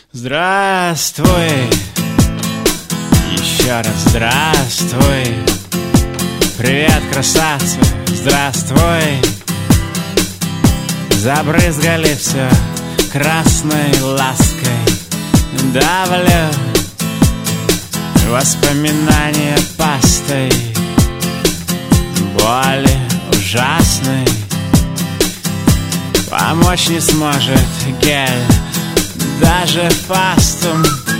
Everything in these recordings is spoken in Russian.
Здравствуй, еще раз здравствуй. Привет, красавцы, здравствуй. Забрызгали все красной лаской. Давлю воспоминания пастой боли ужасной. Помочь не сможет гель, даже фастум.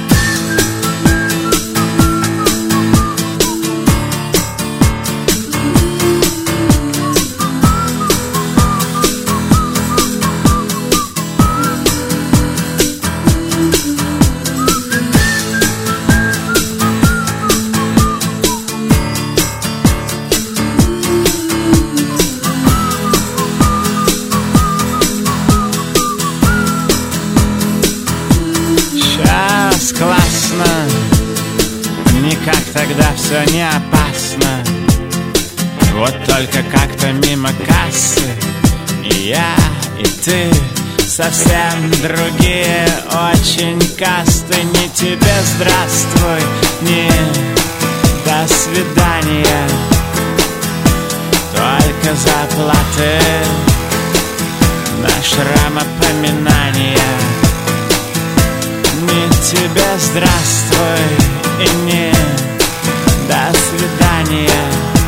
Классно, не как тогда, все не опасно. Вот только как-то мимо кассы и я, и ты совсем другие очень касты. Не тебе здравствуй, не до свидания, только заплаты на шрамопоминания. Не тебе здравствуй и не до свидания,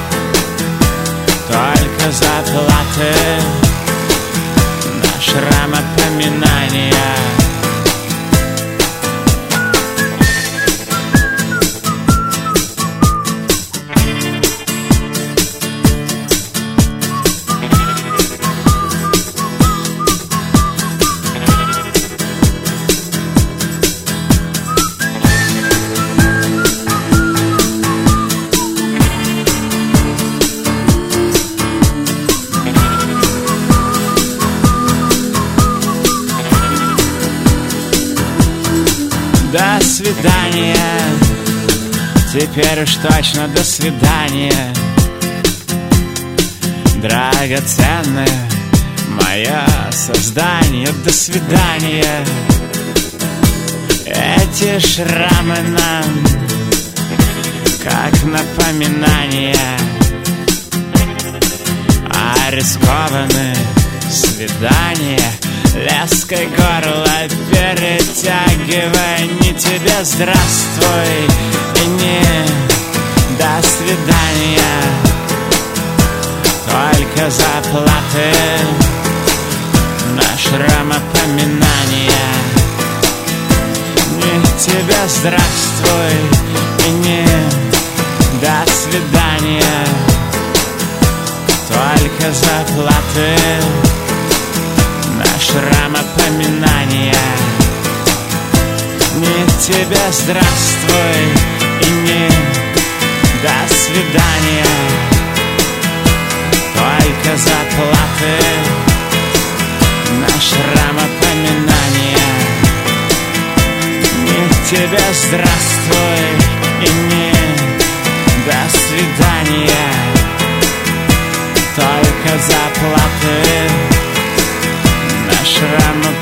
только заплаты на шрамопоминания. До свидания, теперь уж точно до свидания. Драгоценное мое создание, до свидания. Эти шрамы нам как напоминание о рискованных свиданиях. Леской горло перетягивай, не тебе здравствуй и не до свидания, только заплаты на шрамопоминания. Не тебе здравствуй и не до свидания, только заплаты на шрамопоминания. Не тебе здравствуй и не до свидания, только заплаты на шрамопоминания. Не тебе здравствуй и не до свидания, только заплаты на шрамопоминания.